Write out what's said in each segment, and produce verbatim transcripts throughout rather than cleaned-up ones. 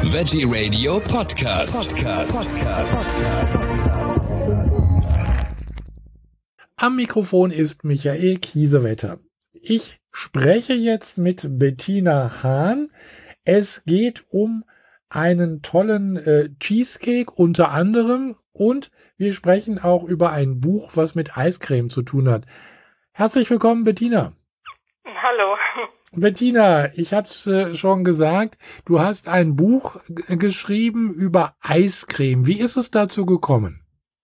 Veggie Radio Podcast. Podcast. Podcast. Am Mikrofon ist Michael Kiesewetter. Ich spreche jetzt mit Bettina Hahn. Es geht um einen tollen äh, Cheesecake unter anderem und wir sprechen auch über ein Buch, was mit Eiscreme zu tun hat. Herzlich willkommen, Bettina. Hallo. Bettina, ich habe es äh, schon gesagt, du hast ein Buch g- geschrieben über Eiscreme. Wie ist es dazu gekommen?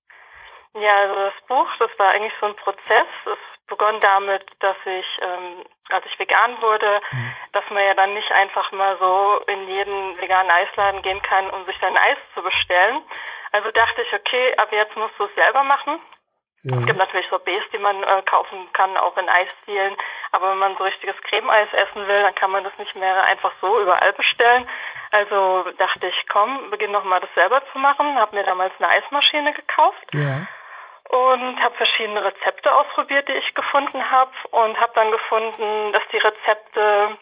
Ja, also das Buch, das war eigentlich so ein Prozess. Es begann damit, dass ich, ähm, als ich vegan wurde, mhm. dass man ja dann nicht einfach mal so in jeden veganen Eisladen gehen kann, um sich dann Eis zu bestellen. Also dachte ich, okay, ab jetzt musst du es selber machen. Ja. Es gibt natürlich so Bs, die man äh, kaufen kann, auch in Eisdielen. Aber wenn man so richtiges Creme-Eis essen will, dann kann man das nicht mehr einfach so überall bestellen. Also dachte ich, komm, beginn noch mal das selber zu machen. Habe mir damals eine Eismaschine gekauft. Ja. Und habe verschiedene Rezepte ausprobiert, die ich gefunden habe. Und habe dann gefunden, dass die Rezepte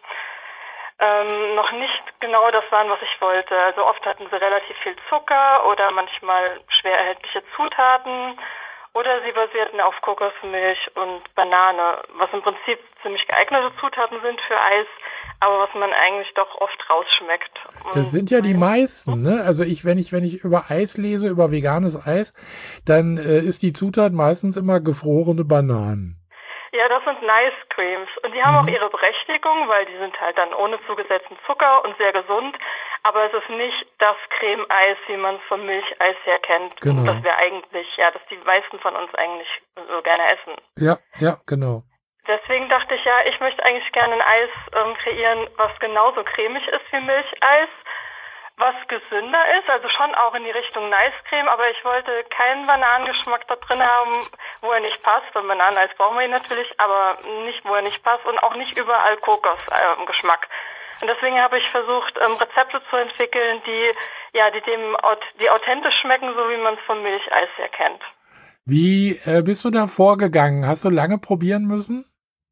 ähm, noch nicht genau das waren, was ich wollte. Also oft hatten sie relativ viel Zucker oder manchmal schwer erhältliche Zutaten. Oder sie basierten auf Kokosmilch und Banane, was im Prinzip ziemlich geeignete Zutaten sind für Eis, aber was man eigentlich doch oft rausschmeckt. Das sind ja die meisten, ne? Also ich, wenn ich, wenn ich über Eis lese, über veganes Eis, dann äh, ist die Zutat meistens immer gefrorene Bananen. Ja, das sind Nice Creams und die haben mhm. auch ihre Berechtigung, weil die sind halt dann ohne zugesetzten Zucker und sehr gesund, aber es ist nicht das Creme-Eis, wie man es vom Milcheis her kennt. Genau. Und das wäre eigentlich, ja, das die meisten von uns eigentlich so gerne essen. Ja, ja, genau. Deswegen dachte ich, ja, ich möchte eigentlich gerne ein Eis ähm, kreieren, was genauso cremig ist wie Milcheis, was gesünder ist, also schon auch in die Richtung Nice Creme, aber ich wollte keinen Bananengeschmack da drin haben, wo er nicht passt. Beim Bananeneis brauchen wir ihn natürlich, aber nicht, wo er nicht passt und auch nicht überall Kokosgeschmack. Äh, und deswegen habe ich versucht, ähm, Rezepte zu entwickeln, die ja, die dem die authentisch schmecken, so wie man es vom Milcheis her kennt. Wie äh, bist du da vorgegangen? Hast du lange probieren müssen?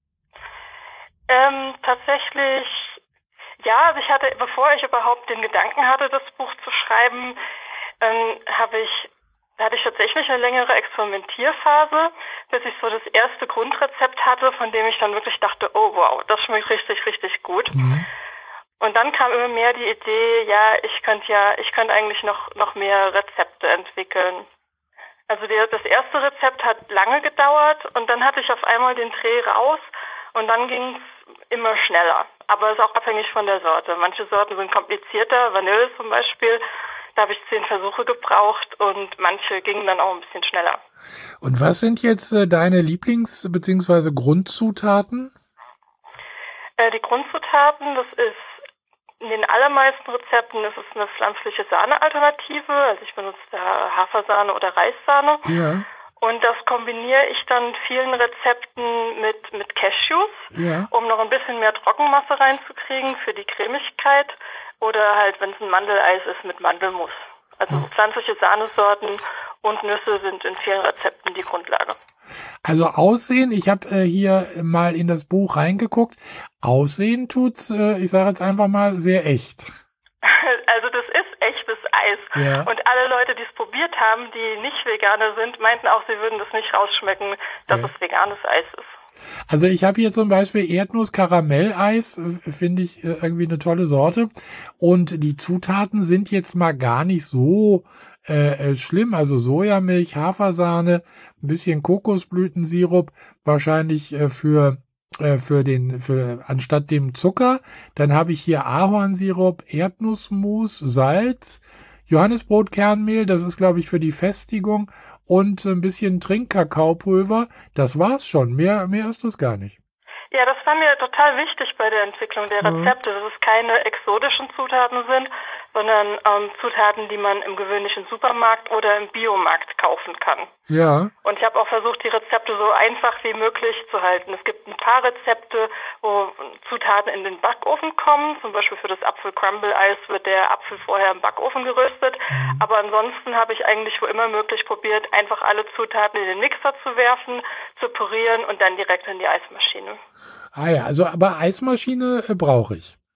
Ähm, tatsächlich, ja, also ich hatte, bevor ich überhaupt den Gedanken hatte, das Buch zu schreiben, ähm, habe ich, hatte ich tatsächlich eine längere Experimentierphase, bis ich so das erste Grundrezept hatte, von dem ich dann wirklich dachte, oh wow, das schmeckt richtig, richtig gut. Mhm. Und dann kam immer mehr die Idee, ja, ich könnte ja, ich könnte eigentlich noch, noch mehr Rezepte entwickeln. Also der, das erste Rezept hat lange gedauert und dann hatte ich auf einmal den Dreh raus und dann ging es immer schneller. Aber es ist auch abhängig von der Sorte. Manche Sorten sind komplizierter, Vanille zum Beispiel, da habe ich zehn Versuche gebraucht und manche gingen dann auch ein bisschen schneller. Und was sind jetzt äh, deine Lieblings- bzw. Grundzutaten? Äh, die Grundzutaten, das ist in den allermeisten Rezepten ist es eine pflanzliche Sahnealternative. Also ich benutze da Hafersahne oder Reissahne. Ja. Und das kombiniere ich dann in vielen Rezepten mit, mit Cashews, ja. um noch ein bisschen mehr Trockenmasse reinzukriegen für die Cremigkeit. Oder halt, wenn es ein Mandeleis ist, mit Mandelmus. Also oh. pflanzliche Sahnesorten und Nüsse sind in vielen Rezepten die Grundlage. Also Aussehen, ich habe äh, hier mal in das Buch reingeguckt. Aussehen tut's, äh, ich sage jetzt einfach mal, sehr echt. Also das ist echtes Eis. Ja. Und alle Leute, die es probiert haben, die nicht Veganer sind, meinten auch, sie würden das nicht rausschmecken, dass ja. es veganes Eis ist. Also ich habe hier zum Beispiel Erdnuss-Karamelleis, äh, finde ich äh, irgendwie eine tolle Sorte. Und die Zutaten sind jetzt mal gar nicht so äh, schlimm. Also Sojamilch, Hafersahne, ein bisschen Kokosblütensirup, wahrscheinlich äh, für äh, für den für anstatt dem Zucker. Dann habe ich hier Ahornsirup, Erdnussmus, Salz, Johannisbrotkernmehl, das ist glaube ich für die Festigung und ein bisschen Trinkkakaopulver. Das war's schon. Mehr mehr ist das gar nicht. Ja, das war mir total wichtig bei der Entwicklung der Rezepte, dass es keine exotischen Zutaten sind, sondern ähm, Zutaten, die man im gewöhnlichen Supermarkt oder im Biomarkt kaufen kann. Ja. Und ich habe auch versucht, die Rezepte so einfach wie möglich zu halten. Es gibt ein paar Rezepte, wo Zutaten in den Backofen kommen. Zum Beispiel für das Apfel-Crumble-Eis wird der Apfel vorher im Backofen geröstet. Mhm. Aber ansonsten habe ich eigentlich wo immer möglich probiert, einfach alle Zutaten in den Mixer zu werfen, zu pürieren und dann direkt in die Eismaschine. Ah ja, also aber Eismaschine äh, brauche ich.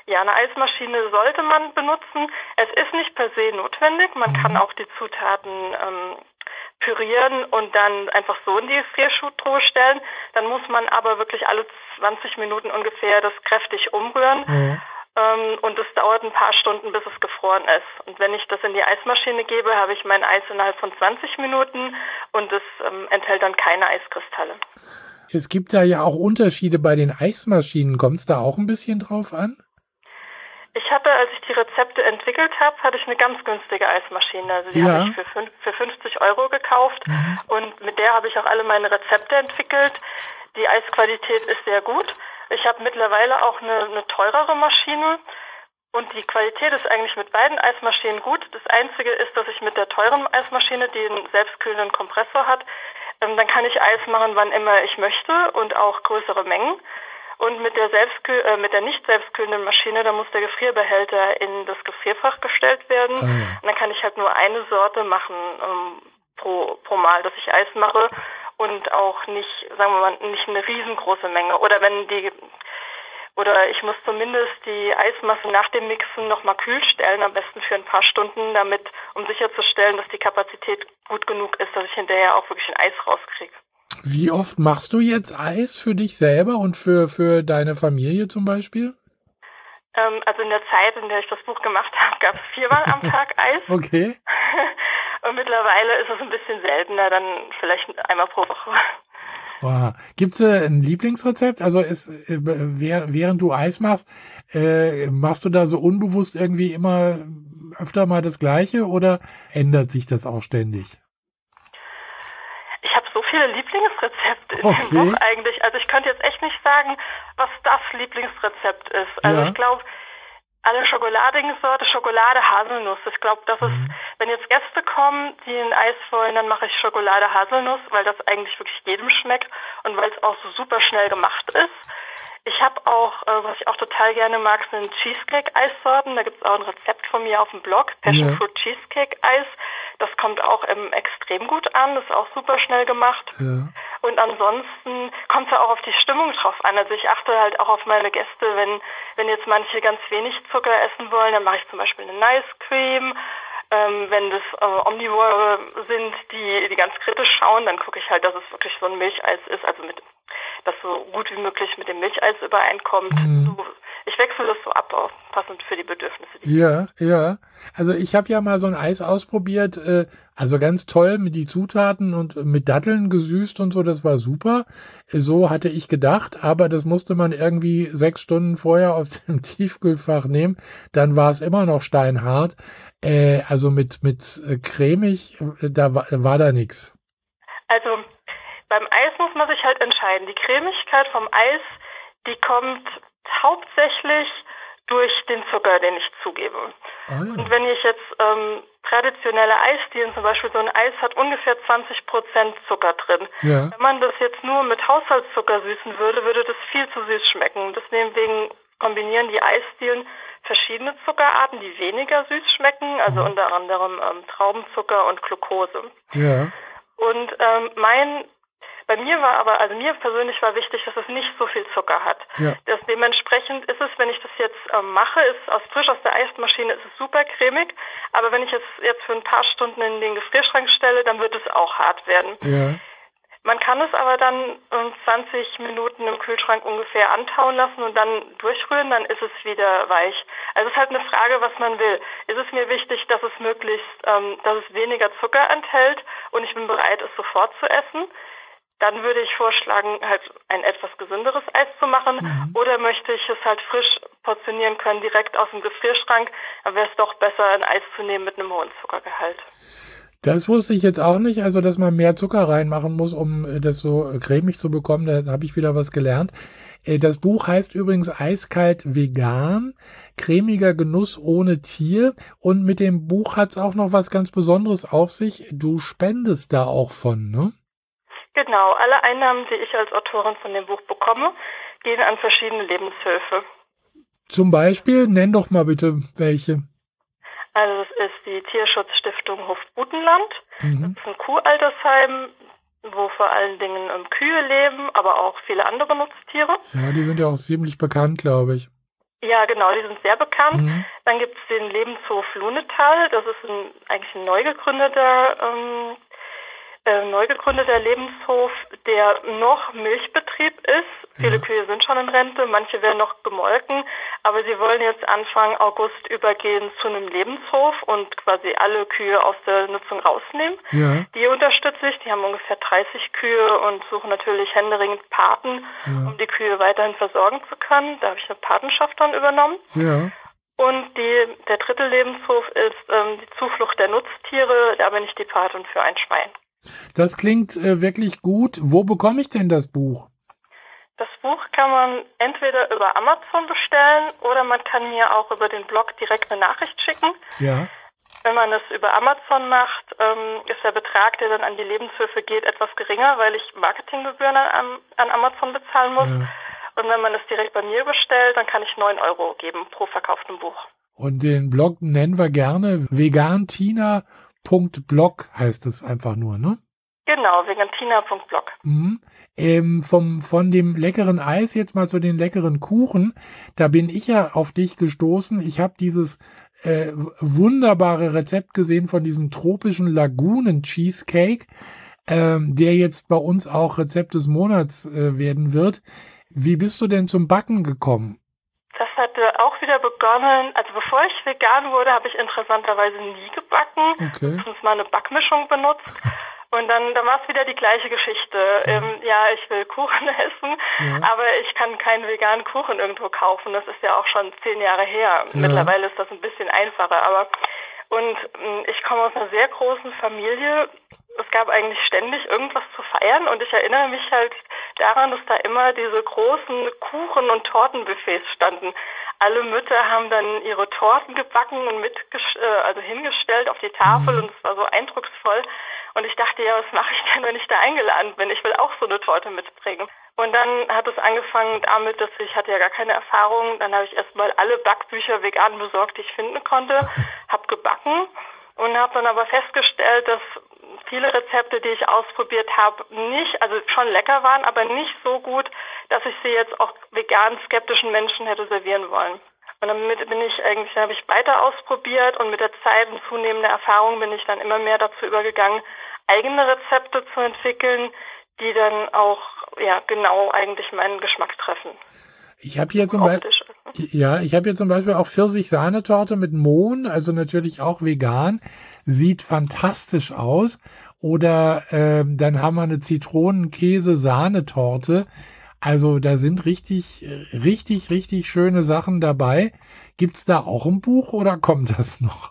Ja, eine Eismaschine sollte man benutzen. Es ist nicht per se notwendig. Man mhm. kann auch die Zutaten ähm, pürieren und dann einfach so in die Gefriertruhe stellen. Dann muss man aber wirklich alle zwanzig Minuten ungefähr das kräftig umrühren. Mhm. Ähm, und es dauert ein paar Stunden, bis es gefroren ist. Und wenn ich das in die Eismaschine gebe, habe ich mein Eis innerhalb von zwanzig Minuten und es ähm, enthält dann keine Eiskristalle. Es gibt da ja auch Unterschiede bei den Eismaschinen. Kommt es da auch ein bisschen drauf an? Ich hatte, als ich die Rezepte entwickelt habe, hatte ich eine ganz günstige Eismaschine. Also die ja. habe ich für, fünf, für fünfzig Euro gekauft mhm. und mit der habe ich auch alle meine Rezepte entwickelt. Die Eisqualität ist sehr gut. Ich habe mittlerweile auch eine, eine teurere Maschine und die Qualität ist eigentlich mit beiden Eismaschinen gut. Das Einzige ist, dass ich mit der teuren Eismaschine, die einen selbstkühlenden Kompressor hat, ähm, dann kann ich Eis machen, wann immer ich möchte und auch größere Mengen. Und mit der selbstkühl äh, mit der nicht selbstkühlenden Maschine, da muss der Gefrierbehälter in das Gefrierfach gestellt werden. Ah, ja. Und dann kann ich halt nur eine Sorte machen ähm, pro, pro Mal, dass ich Eis mache. Und auch nicht, sagen wir mal, nicht eine riesengroße Menge. Oder wenn die, oder ich muss zumindest die Eismasse nach dem Mixen nochmal kühl stellen, am besten für ein paar Stunden, damit, um sicherzustellen, dass die Kapazität gut genug ist, dass ich hinterher auch wirklich ein Eis rauskriege. Wie oft machst du jetzt Eis für dich selber und für, für deine Familie zum Beispiel? Ähm, also in der Zeit, in der ich das Buch gemacht habe, gab es viermal am Tag Eis. Okay. Und mittlerweile ist es ein bisschen seltener, dann vielleicht einmal pro Woche. Wow. Gibt es äh, ein Lieblingsrezept? Also ist, äh, während du Eis machst, äh, machst du da so unbewusst irgendwie immer öfter mal das Gleiche oder ändert sich das auch ständig? Ich habe so viele Lieblingsrezepte in okay. dem Buch eigentlich. Also ich könnte jetzt echt nicht sagen, was das Lieblingsrezept ist. Also ja. ich glaube, alle schokoladigen Sorte, Schokolade, Haselnuss. Ich glaube, das ist, mhm. wenn jetzt Gäste kommen, die ein Eis wollen, dann mache ich Schokolade, Haselnuss, weil das eigentlich wirklich jedem schmeckt und weil es auch so super schnell gemacht ist. Ich habe auch, äh, was ich auch total gerne mag, sind Cheesecake-Eissorten. Da gibt es auch ein Rezept von mir auf dem Blog, Passion ja. Fruit Cheesecake-Eis. Das kommt auch ähm, extrem gut an, ist auch super schnell gemacht. Ja. Und ansonsten kommt es ja auch auf die Stimmung drauf an. Also ich achte halt auch auf meine Gäste, wenn wenn jetzt manche ganz wenig Zucker essen wollen, dann mache ich zum Beispiel eine Nice Cream. Ähm, wenn das äh, Omnivore sind, die die ganz kritisch schauen, dann gucke ich halt, dass es wirklich so ein Milcheis ist, also mit das so gut wie möglich mit dem Milcheis übereinkommt. Mhm. So, ich wechsle das so ab, auch passend für die Bedürfnisse. Die ja, ja. Also ich habe ja mal so ein Eis ausprobiert, äh, also ganz toll mit die Zutaten und mit Datteln gesüßt und so, das war super. So hatte ich gedacht, aber das musste man irgendwie sechs Stunden vorher aus dem Tiefkühlfach nehmen. Dann war es immer noch steinhart. Äh, also mit mit äh, cremig, äh, da war, war da nichts. Also beim Eis muss man sich halt entscheiden. Die Cremigkeit vom Eis, die kommt hauptsächlich durch den Zucker, den ich zugebe. Ah, ja. Und wenn ich jetzt ähm, traditionelle Eisdielen, zum Beispiel so ein Eis hat ungefähr zwanzig Prozent Zucker drin. Ja. Wenn man das jetzt nur mit Haushaltszucker süßen würde, würde das viel zu süß schmecken. Deswegen kombinieren die Eisdielen verschiedene Zuckerarten, die weniger süß schmecken, also mhm. unter anderem ähm, Traubenzucker und Glucose. Ja. Und ähm, mein Bei mir war aber, also mir persönlich war wichtig, dass es nicht so viel Zucker hat. Ja. Das, dementsprechend ist es, wenn ich das jetzt ähm, mache, ist aus frisch aus der Eismaschine, ist es super cremig. Aber wenn ich es jetzt für ein paar Stunden in den Gefrierschrank stelle, dann wird es auch hart werden. Ja. Man kann es aber dann um zwanzig Minuten im Kühlschrank ungefähr antauen lassen und dann durchrühren, dann ist es wieder weich. Also es ist halt eine Frage, was man will. Ist es mir wichtig, dass es möglichst, ähm, dass es weniger Zucker enthält und ich bin bereit, es sofort zu essen? Dann würde ich vorschlagen, halt ein etwas gesünderes Eis zu machen. Mhm. Oder möchte ich es halt frisch portionieren können, direkt aus dem Gefrierschrank, dann wäre es doch besser, ein Eis zu nehmen mit einem hohen Zuckergehalt. Das wusste ich jetzt auch nicht, also dass man mehr Zucker reinmachen muss, um das so cremig zu bekommen. Da habe ich wieder was gelernt. Das Buch heißt übrigens Eiskalt vegan, cremiger Genuss ohne Tier. Und mit dem Buch hat es auch noch was ganz Besonderes auf sich. Du spendest da auch von, ne? Genau, alle Einnahmen, die ich als Autorin von dem Buch bekomme, gehen an verschiedene Lebenshilfe. Zum Beispiel, nenn doch mal bitte welche. Also das ist die Tierschutzstiftung Hofbutenland. Mhm. Das ist ein Kuhaltersheim, wo vor allen Dingen ähm, Kühe leben, aber auch viele andere Nutztiere. Ja, die sind ja auch ziemlich bekannt, glaube ich. Ja, genau, die sind sehr bekannt. Mhm. Dann gibt es den Lebenshof Lunetal. Das ist ein, eigentlich ein neu gegründeter, ähm, äh, neu gegründeter Lebenshof, der noch Milchbetrieb ist. Viele Ja. Kühe sind schon in Rente, manche werden noch gemolken, aber sie wollen jetzt Anfang August übergehen zu einem Lebenshof und quasi alle Kühe aus der Nutzung rausnehmen. Ja. Die unterstütze ich, die haben ungefähr dreißig Kühe und suchen natürlich händeringend Paten, Ja. um die Kühe weiterhin versorgen zu können. Da habe ich eine Patenschaft dann übernommen. Ja. Und die, der dritte Lebenshof ist ähm, die Zuflucht der Nutztiere, da bin ich die Patin für ein Schwein. Das klingt äh, wirklich gut. Wo bekomme ich denn das Buch? Das Buch kann man entweder über Amazon bestellen oder man kann mir auch über den Blog direkt eine Nachricht schicken. Ja. Wenn man es über Amazon macht, ähm, ist der Betrag, der dann an die Lebenshöfe geht, etwas geringer, weil ich Marketinggebühren an, an Amazon bezahlen muss. Ja. Und wenn man es direkt bei mir bestellt, dann kann ich neun Euro geben pro verkauftem Buch. Und den Blog nennen wir gerne vegantina punkt blog heißt es einfach nur, ne? Genau, vegantina punkt blog. Mhm. Ähm, vom, von dem leckeren Eis jetzt mal zu den leckeren Kuchen. Da bin ich ja auf dich gestoßen. Ich habe dieses äh, wunderbare Rezept gesehen von diesem tropischen Lagunen-Cheesecake, ähm, der jetzt bei uns auch Rezept des Monats äh, werden wird. Wie bist du denn zum Backen gekommen? Das hatte auch wieder begonnen, also bevor ich vegan wurde, habe ich interessanterweise nie gebacken, Okay. höchstens mal eine Backmischung benutzt. Und dann, dann war es wieder die gleiche Geschichte. Ähm, ja, ich will Kuchen essen, Ja. aber ich kann keinen veganen Kuchen irgendwo kaufen. Das ist ja auch schon zehn Jahre her. Ja. Mittlerweile ist das ein bisschen einfacher. Aber und ähm, ich komme aus einer sehr großen Familie. Es gab eigentlich ständig irgendwas zu feiern und ich erinnere mich halt daran, dass da immer diese großen Kuchen- und Tortenbuffets standen. Alle Mütter haben dann ihre Torten gebacken und mitges- äh, also hingestellt auf die Tafel Mhm. und es war so eindrucksvoll. Und ich dachte, ja, was mache ich denn, wenn ich da eingeladen bin? Ich will auch so eine Torte mitbringen. Und dann hat es angefangen damit, dass ich hatte ja gar keine Erfahrung. Dann habe ich erstmal alle Backbücher vegan besorgt, die ich finden konnte, habe gebacken und habe dann aber festgestellt, dass viele Rezepte, die ich ausprobiert habe, nicht, also schon lecker waren, aber nicht so gut, dass ich sie jetzt auch vegan skeptischen Menschen hätte servieren wollen. Und damit bin ich eigentlich, habe ich weiter ausprobiert und mit der Zeit und zunehmender Erfahrung bin ich dann immer mehr dazu übergegangen, eigene Rezepte zu entwickeln, die dann auch ja genau eigentlich meinen Geschmack treffen. Ich habe hier zum Beispiel, ja, ich habe hier zum Beispiel auch Pfirsich-Sahnetorte mit Mohn, also natürlich auch vegan, sieht fantastisch aus. Oder ähm, dann haben wir eine Zitronen-Käse-Sahnetorte. Also da sind richtig, richtig, richtig schöne Sachen dabei. Gibt's da auch ein Buch oder kommt das noch?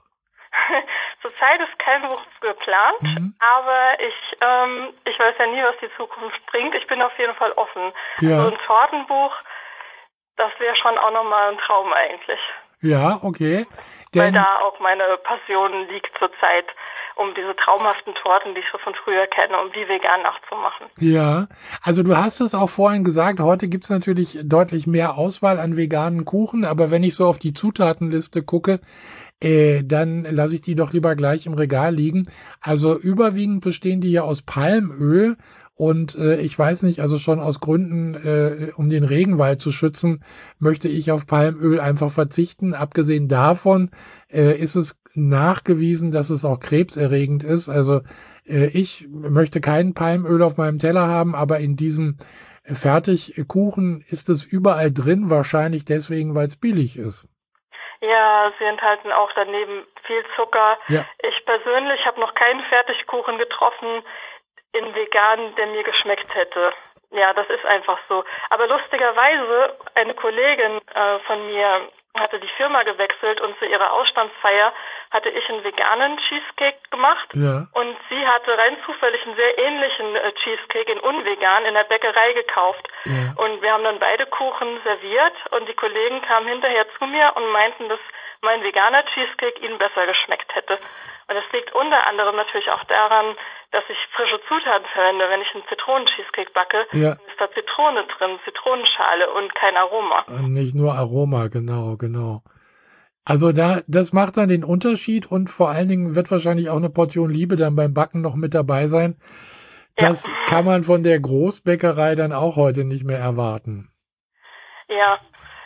Zurzeit ist kein Buch geplant, Mhm. aber ich ähm, ich weiß ja nie, was die Zukunft bringt. Ich bin auf jeden Fall offen. Ja. So ein Tortenbuch, das wäre schon auch nochmal ein Traum eigentlich. Ja, okay. Weil Denn, da auch meine Passion liegt zurzeit, um diese traumhaften Torten, die ich so von früher kenne, um die vegan nachzumachen. ja, also du hast es auch vorhin gesagt, heute gibt's natürlich deutlich mehr Auswahl an veganen Kuchen, aber wenn ich so auf die Zutatenliste gucke, äh, dann lasse ich die doch lieber gleich im Regal liegen. Also überwiegend bestehen die ja aus Palmöl und äh, ich weiß nicht, also schon aus Gründen, äh, um den Regenwald zu schützen, möchte ich auf Palmöl einfach verzichten. Abgesehen davon äh, ist es nachgewiesen, dass es auch krebserregend ist. Also äh, ich möchte kein Palmöl auf meinem Teller haben, aber in diesem Fertigkuchen ist es überall drin, wahrscheinlich deswegen, weil es billig ist. Ja, sie enthalten auch daneben viel Zucker. Ja. Ich persönlich habe noch keinen Fertigkuchen getroffen in vegan, der mir geschmeckt hätte. Ja, das ist einfach so. Aber lustigerweise, eine Kollegin äh, von mir hatte die Firma gewechselt und zu ihrer Ausstandsfeier hatte ich einen veganen Cheesecake gemacht. Ja. Und sie hatte rein zufällig einen sehr ähnlichen äh, Cheesecake in unvegan in der Bäckerei gekauft. Ja. Und wir haben dann beide Kuchen serviert und die Kollegen kamen hinterher zu mir und meinten, dass mein veganer Cheesecake ihnen besser geschmeckt hätte. Und das liegt unter anderem natürlich auch daran, dass ich frische Zutaten verwende. Wenn ich einen Zitronen-Cheesecake backe, Ja. ist da Zitrone drin, Zitronenschale und kein Aroma. Nicht nur Aroma, genau, genau. Also da, das macht dann den Unterschied und vor allen Dingen wird wahrscheinlich auch eine Portion Liebe dann beim Backen noch mit dabei sein. Das Ja. kann man von der Großbäckerei dann auch heute nicht mehr erwarten. Ja,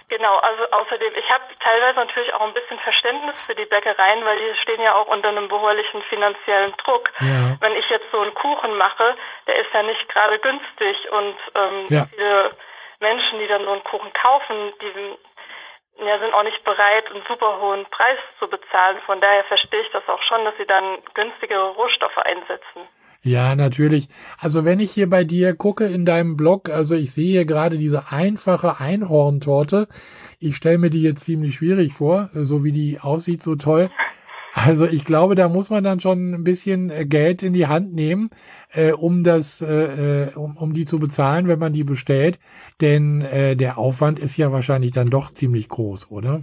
Genau, also außerdem, ich habe teilweise natürlich auch ein bisschen Verständnis für die Bäckereien, weil die stehen ja auch unter einem beharrlichen finanziellen Druck. Ja. Wenn ich jetzt so einen Kuchen mache, der ist ja nicht gerade günstig und ähm, Ja. viele Menschen, die dann so einen Kuchen kaufen, die ja, sind auch nicht bereit, einen super hohen Preis zu bezahlen. Von daher verstehe ich das auch schon, dass sie dann günstigere Rohstoffe einsetzen. Ja, natürlich. Also wenn ich hier bei dir gucke in deinem Blog, also ich sehe hier gerade diese einfache Einhorntorte. Ich stelle mir die jetzt ziemlich schwierig vor, so wie die aussieht, so toll. Also ich glaube, da muss man dann schon ein bisschen äh, Geld in die Hand nehmen, äh, um das, äh, äh, um, um die zu bezahlen, wenn man die bestellt. Denn äh, der Aufwand ist ja wahrscheinlich dann doch ziemlich groß, oder?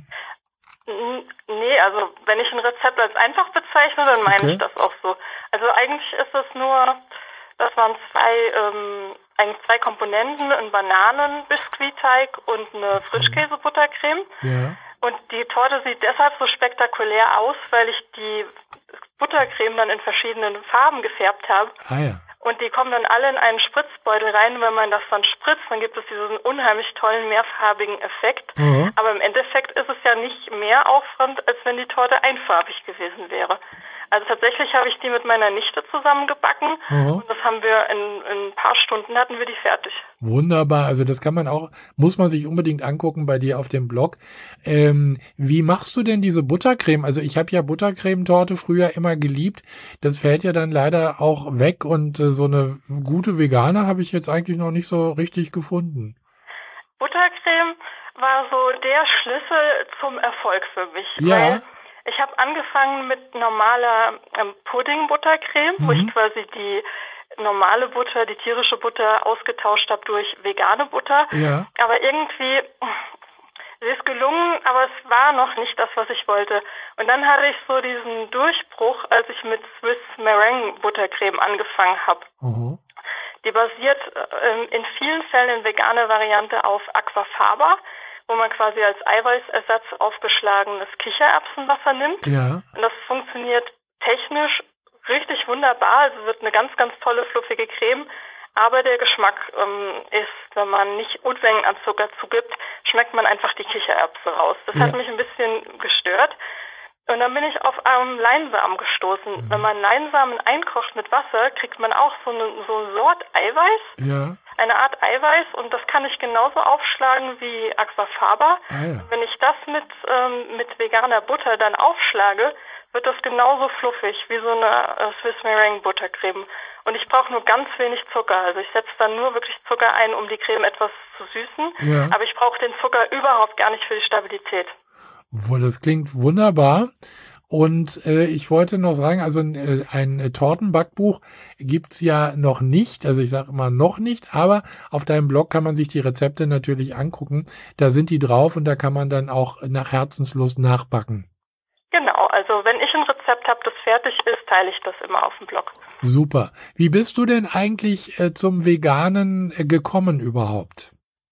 Nee, also wenn ich ein Rezept als einfach bezeichne, dann meine Okay. ich das auch so. Also eigentlich ist es nur, dass man zwei, ähm, eigentlich zwei Komponenten, einen Bananen-Biskuitteig und eine Frischkäse-Buttercreme. Ja. Und die Torte sieht deshalb so spektakulär aus, weil ich die Buttercreme dann in verschiedenen Farben gefärbt habe. Ah ja. Und die kommen dann alle in einen Spritzbeutel rein. Wenn man das dann spritzt, dann gibt es diesen unheimlich tollen, mehrfarbigen Effekt. Mhm. Aber im Endeffekt ist es ja nicht mehr Aufwand, als wenn die Torte einfarbig gewesen wäre. Also tatsächlich habe ich die mit meiner Nichte zusammengebacken. Mhm. Und das haben wir in, in ein paar Stunden hatten wir die fertig. Wunderbar, also das kann man auch, muss man sich unbedingt angucken bei dir auf dem Blog. Ähm, wie machst du denn diese Buttercreme? Also ich habe ja Buttercremetorte früher immer geliebt. Das fällt ja dann leider auch weg und äh, so eine gute vegane habe ich jetzt eigentlich noch nicht so richtig gefunden. Buttercreme war so der Schlüssel zum Erfolg für mich. Ja. Weil ich habe angefangen mit normaler ähm, Pudding-Buttercreme, wo Mhm. ich quasi die normale Butter, die tierische Butter ausgetauscht habe durch vegane Butter. Ja. Aber irgendwie, es ist gelungen, aber es war noch nicht das, was ich wollte. Und dann hatte ich so diesen Durchbruch, als ich mit Swiss Meringue Buttercreme angefangen habe. Mhm. Die basiert ähm, in vielen Fällen in veganer Variante auf Aquafaba, wo man quasi als Eiweißersatz aufgeschlagenes Kichererbsenwasser nimmt. Ja. Und das funktioniert technisch richtig wunderbar. Also wird eine ganz, ganz tolle, fluffige Creme. Aber der Geschmack ähm, ist, wenn man nicht Unmengen an Zucker zugibt, schmeckt man einfach die Kichererbse raus. Das Ja. hat mich ein bisschen gestört. Und dann bin ich auf ähm, Leinsamen gestoßen. Mhm. Wenn man Leinsamen einkocht mit Wasser, kriegt man auch so eine so eine Sort Eiweiß, Ja. eine Art Eiweiß, und das kann ich genauso aufschlagen wie Aquafaba. Ah ja. Wenn ich das mit ähm, mit veganer Butter dann aufschlage, wird das genauso fluffig wie so eine äh, Swiss Meringue Buttercreme. Und ich brauche nur ganz wenig Zucker. Also ich setze dann nur wirklich Zucker ein, um die Creme etwas zu süßen. Ja. Aber ich brauche den Zucker überhaupt gar nicht für die Stabilität. Wohl, das klingt wunderbar. Und äh, ich wollte noch sagen, also äh, ein äh, Tortenbackbuch gibt's ja noch nicht, also ich sage immer noch nicht, aber auf deinem Blog kann man sich die Rezepte natürlich angucken. Da sind die drauf und da kann man dann auch nach Herzenslust nachbacken. Genau, also wenn ich ein Rezept habe, das fertig ist, teile ich das immer auf dem Blog. Super. Wie bist du denn eigentlich äh, zum Veganen äh, gekommen überhaupt?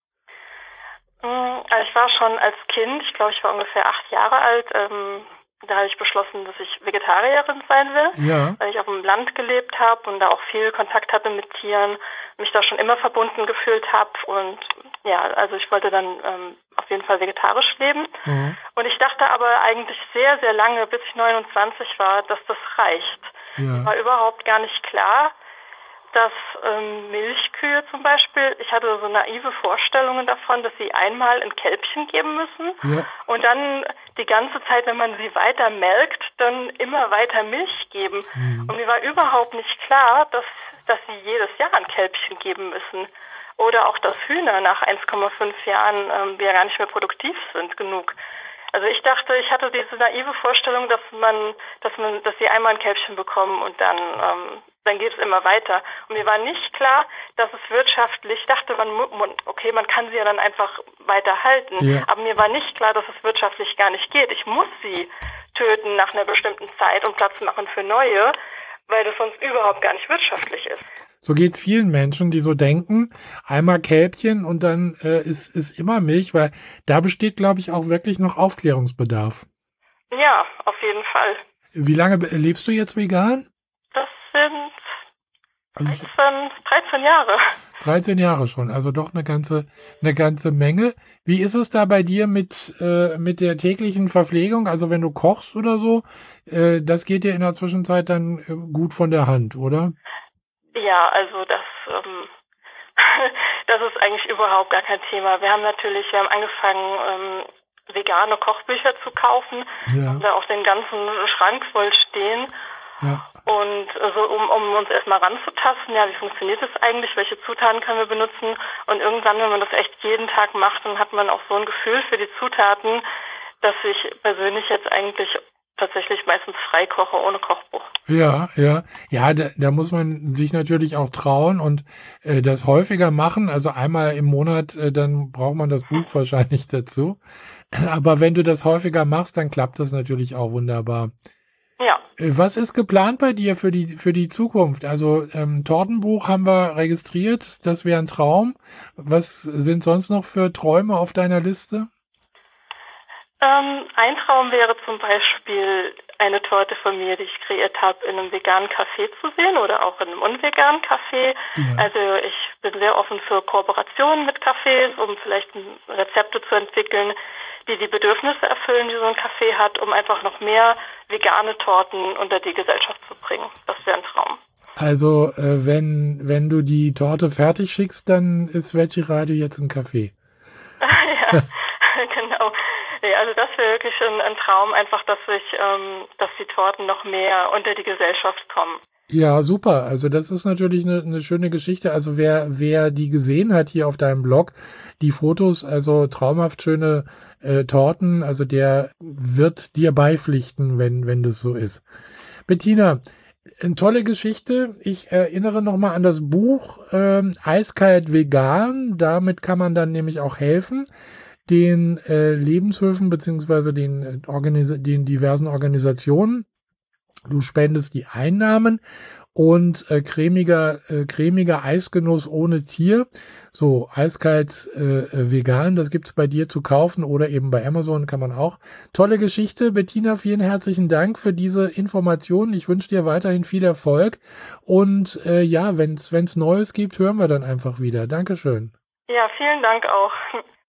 Also ich war schon als Kind, ich glaube, ich war ungefähr acht Jahre alt, ähm, da habe ich beschlossen, dass ich Vegetarierin sein will, Ja. weil ich auf dem Land gelebt habe und da auch viel Kontakt hatte mit Tieren, mich da schon immer verbunden gefühlt habe und ja, also ich wollte dann ähm, auf jeden Fall vegetarisch leben. Mhm. Und ich dachte aber eigentlich sehr, sehr lange, bis ich neunundzwanzig war, dass das reicht. Ja. War überhaupt gar nicht klar, dass ähm, Milchkühe zum Beispiel, ich hatte so naive Vorstellungen davon, dass sie einmal ein Kälbchen geben müssen Ja. und dann die ganze Zeit, wenn man sie weiter melkt, dann immer weiter Milch geben. Mhm. Und mir war überhaupt nicht klar, dass, dass sie jedes Jahr ein Kälbchen geben müssen. Oder auch, dass Hühner nach eins Komma fünf Jahren ähm, ja gar nicht mehr produktiv sind genug. Also ich dachte, ich hatte diese naive Vorstellung, dass man, dass man, dass sie einmal ein Kälbchen bekommen und dann, ähm, dann geht es immer weiter. Und mir war nicht klar, dass es wirtschaftlich, ich dachte man, okay, man kann sie ja dann einfach weiter halten. Ja. Aber mir war nicht klar, dass es wirtschaftlich gar nicht geht. Ich muss sie töten nach einer bestimmten Zeit und Platz machen für neue, weil das sonst überhaupt gar nicht wirtschaftlich ist. So geht's vielen Menschen, die so denken, einmal Kälbchen und dann äh, ist, ist immer Milch, weil da besteht, glaube ich, auch wirklich noch Aufklärungsbedarf. Ja, auf jeden Fall. Wie lange lebst du jetzt vegan? Das sind Also dreizehn, dreizehn Jahre. dreizehn Jahre schon, also doch eine ganze, eine ganze Menge. Wie ist es da bei dir mit, äh, mit der täglichen Verpflegung? Also wenn du kochst oder so, äh, das geht dir in der Zwischenzeit dann äh, gut von der Hand, oder? Ja, also das, ähm, das ist eigentlich überhaupt gar kein Thema. Wir haben natürlich, wir haben angefangen, ähm, vegane Kochbücher zu kaufen, Ja, haben da auch den ganzen Schrank voll stehen. ja, Und so, um, um uns erstmal ranzutasten, ja, wie funktioniert das eigentlich, welche Zutaten können wir benutzen? Und irgendwann, wenn man das echt jeden Tag macht, dann hat man auch so ein Gefühl für die Zutaten, dass ich persönlich jetzt eigentlich tatsächlich meistens frei koche, ohne Kochbuch. ja, ja. Ja, da, da muss man sich natürlich auch trauen und äh, das häufiger machen. Also einmal im Monat, äh, dann braucht man das Buch wahrscheinlich dazu. Aber wenn du das häufiger machst, dann klappt das natürlich auch wunderbar. Ja. Äh, Was ist geplant bei dir für die für die Zukunft? Also ähm, Tortenbuch haben wir registriert, das wäre ein Traum. Was sind sonst noch für Träume auf deiner Liste? Ähm, ein Traum wäre zum Beispiel eine Torte von mir, die ich kreiert habe, in einem veganen Café zu sehen oder auch in einem unveganen Café. Ja, Also ich bin sehr offen für Kooperationen mit Cafés, um vielleicht Rezepte zu entwickeln, die die Bedürfnisse erfüllen, die so ein Café hat, um einfach noch mehr vegane Torten unter die Gesellschaft zu bringen. Das wäre ein Traum. also äh, wenn wenn du die Torte fertig schickst, dann ist Veggie Radio jetzt ein Café. Ja, genau. Nee, also das wäre wirklich ein, ein Traum, einfach, dass ich, ähm, dass die Torten noch mehr unter die Gesellschaft kommen. Ja, super. Also das ist natürlich eine, eine schöne Geschichte. Also wer wer die gesehen hat hier auf deinem Blog, die Fotos, also traumhaft schöne äh, Torten, also der wird dir beipflichten, wenn wenn das so ist. Bettina, eine tolle Geschichte. Ich erinnere nochmal an das Buch ähm, Eiskalt Vegan. Damit kann man dann nämlich auch helfen, den äh, Lebenshöfen beziehungsweise den, äh, Organis- den diversen Organisationen. Du spendest die Einnahmen und äh, cremiger, äh, cremiger Eisgenuss ohne Tier. So, eiskalt äh, äh, vegan, das gibt's bei dir zu kaufen oder eben bei Amazon kann man auch. Tolle Geschichte. Bettina, vielen herzlichen Dank für diese Informationen. Ich wünsche dir weiterhin viel Erfolg. Und äh, ja, wenn's wenn's Neues gibt, hören wir dann einfach wieder. Dankeschön. Ja, vielen Dank auch.